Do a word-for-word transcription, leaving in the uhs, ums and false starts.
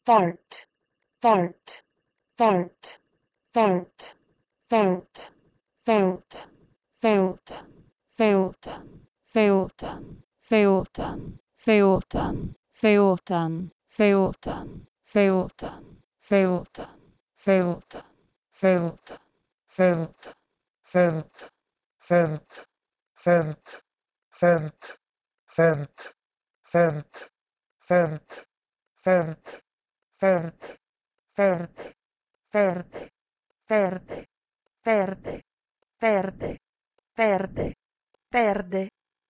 fart, fart, fart, fart, fart, fart, fart, fart, fart, fart, fart, feotan, feotan, feotan, feotan, feotan, feotan, feotan, feotan, feotan, feotan, feotan, feotan, feotan, feotan, feotan, feotan, verde, verde, verde, verde, verde, verde, verde,